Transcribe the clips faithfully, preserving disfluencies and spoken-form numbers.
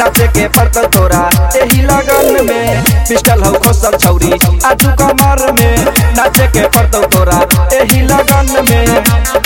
नाचे के पड़तौ तोरा एही लगन में। पिस्टल हो खोसल छौरी आजू कमर में, नाचे के पड़तौ तोरा एही लगन में।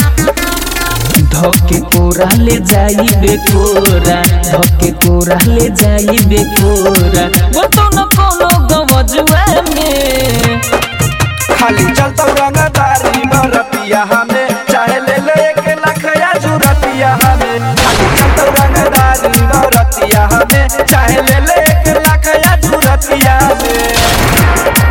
धके कोरा ले जाई बेकोरा, धके कोरा ले जाई बेकोरा, वो तो न कोनो गवजुआ में। खाली चलतौ रंगदारी बरतिया हमें, चाहे ले ले एक लाख या जुरतिया हमें। खाली चलतौ रंगदारी बरतिया हमें, चाहे ले ले एक लाख या जुरतिया हमें।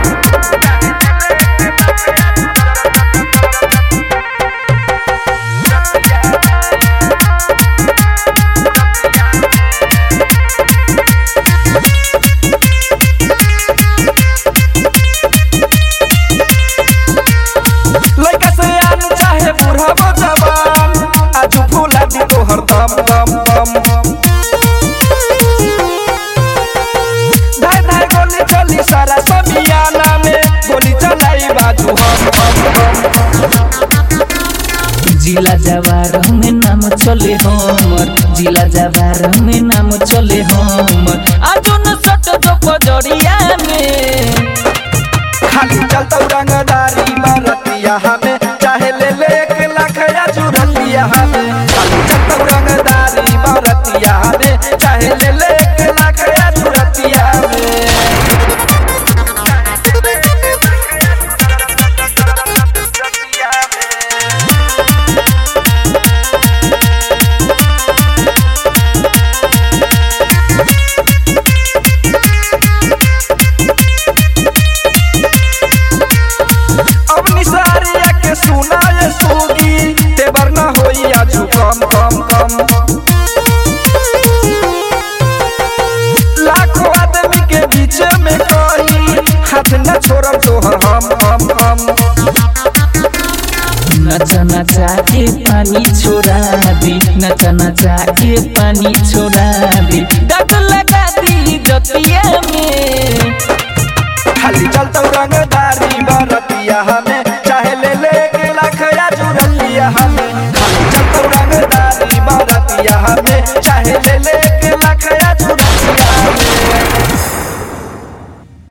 लइका से आन चाहे बुढ़ा जवान, आजू फूला दी तोहर दम दम दम। धाय धाय गोली चली सारा समियाना में, गोली चलाई बाजू हम हम हम। जिला जवार में नाम चले हमर, जिला जवार में नाम चले हमर, आजू न सट दो पजरिया में। खाली चलतौ रंगदारी बरतिया हमें, चाहे ले ले एक लाख या जुरतिया हमें। खाली चलतौ रंगदारी बरतिया हमें, चाहे ले ले एक लाख या जुरतिया हमें। अब निसारिया के सुना ये सूगी, तेबर ना होई आजू कम कम कम। लाखों आदमी के बीच में कही, हाथ न छोड़ब तोहर हम हम हम। नचा नचा के पानी छोड़ा दी, नचा नचा के पानी छोड़ा दी, दाग लगा दी जतिया में। खाली चलतौ रंगदारी बरतिया हमें, चाहे ले ले एक लाख या जुरतिया हमें। खाली चलतौ रंगदारी बरतिया हमें, चाहे ले ले एक लाख या